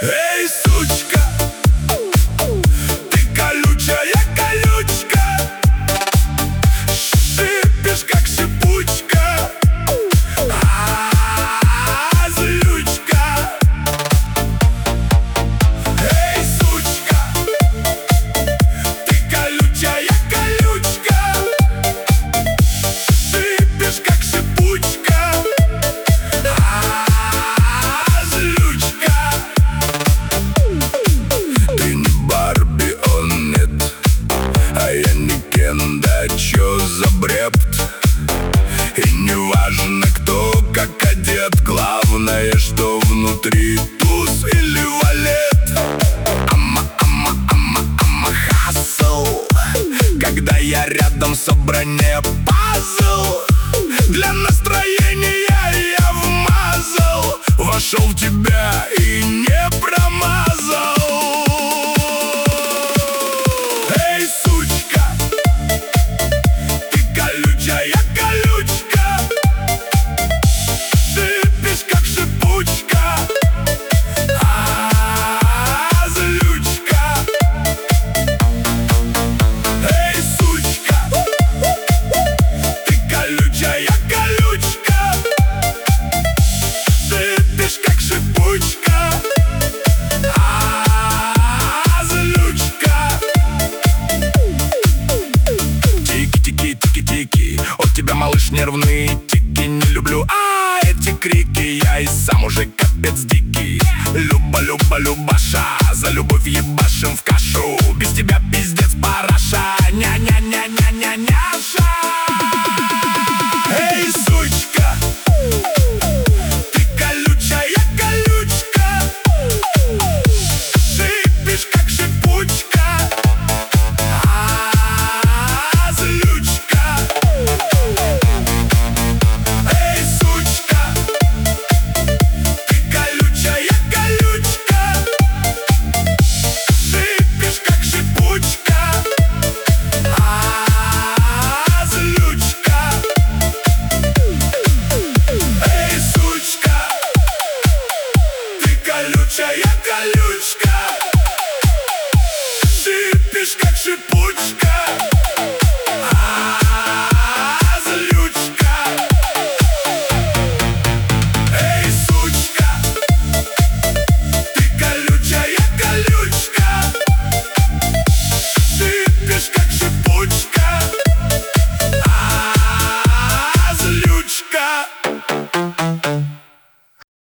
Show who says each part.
Speaker 1: Эй, сучка, ты колючая колючка, шипишь, как шипучка, злючка. Эй, сучка, ты колючая колючка, шипишь, как шипучка, злючка. Ты не Барби, он нет, а я не Кен, да чё за бред? И не важно, кто как одет, главное, что внутри туз или валет. Хасл, когда я рядом, собрание пазл. Для настроения я вмазал, вошел в тебя и не промазал. Эй, сучка, ты колючая колючка, шипишь, как шипучка, злючка. Эй, сучка, ты колючая колючка, шипишь, как шипучка, злючка. Тики-тики-тики-тики, от тебя, малыш, нервные тики. Не люблю, эти крики, я и сам уже капец дикий. Люба-люба-любаша, за любовь ебашим в кашу. Без тебя пиздец параша, ня-ня-ня-ня-ня-няша. Эй, сучка, ты колючая колючка, шипишь, как шипучка, злючка. Эй, сучка, ты колючая колючка, шипишь, как шипучка, злючка. Эй, сучка, ты колючая колючка, шипишь, как шипучка.